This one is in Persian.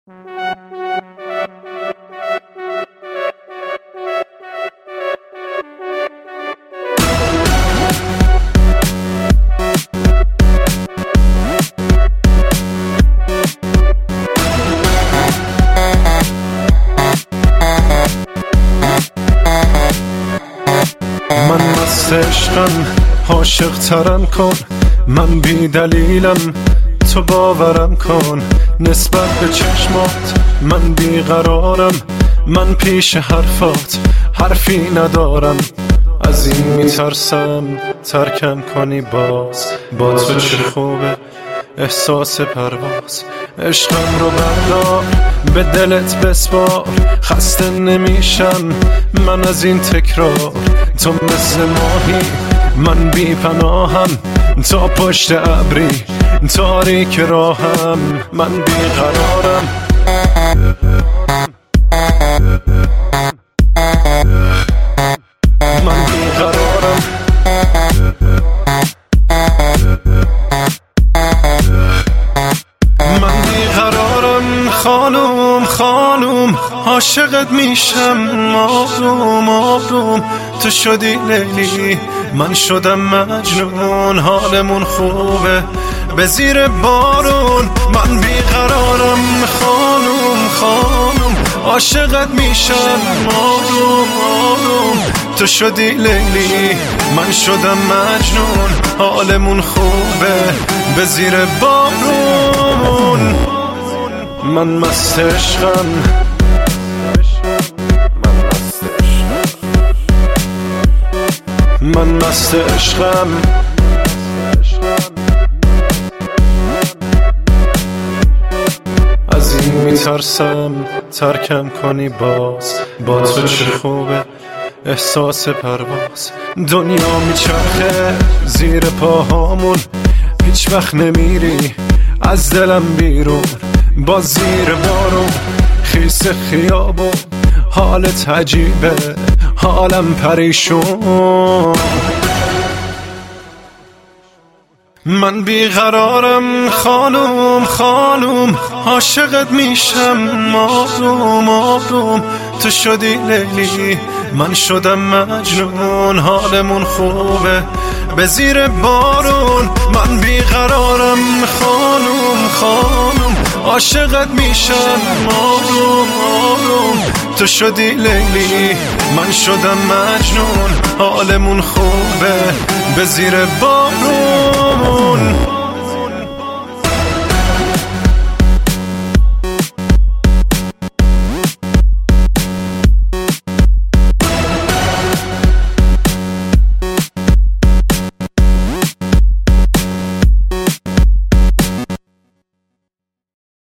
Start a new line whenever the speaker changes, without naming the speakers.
من مست عشقم، عاشق ترم کن، من بی دلیلم تو باورم کن. نسبت به چشمات من بیقرارم، من پیش حرفات حرفی ندارم. از این میترسم ترکم کنی باز، با تو چه خوبه احساس پرواز. عشقم رو بردار به دلت بسپار، خسته نمیشم من از این تکرار. تو مثل ماهی من بی پناهم، تا پشت ابری تاریک راهم. من بیقرارم، من بیقرارم. من بیقرارم خانوم خانوم، عاشقت میشم آروم آروم. تو شدی لیلی من شدم مجنون، حالمون خوبه به زیر بارون. من بیقرارم خانوم خانوم، عاشقت میشم آروم آروم. تو شدی لیلی من شدم مجنون، حالمون خوبه به زیر بارون. من مست عشقم، من مست عشقم. از این میترسم ترکم کنی باز، با تو چه خوبه احساس پرواز. دنیا میچرخه زیر پاهامون، هیچ وقت نمیری از دلم بیرون. با زیر بارون خیس خیابون، حالت عجیبه حالم پریشون. من بیقرارم خانوم خانوم، عاشقت میشم آروم آروم. تو شدی لیلی من شدم مجنون، حالمون خوبه به زیر بارون. من بیقرارم خانوم خانوم، عاشقت میشم آروم آروم. تو شدی لیلی من شدم مجنون، حالمون خوبه به زیر بارون.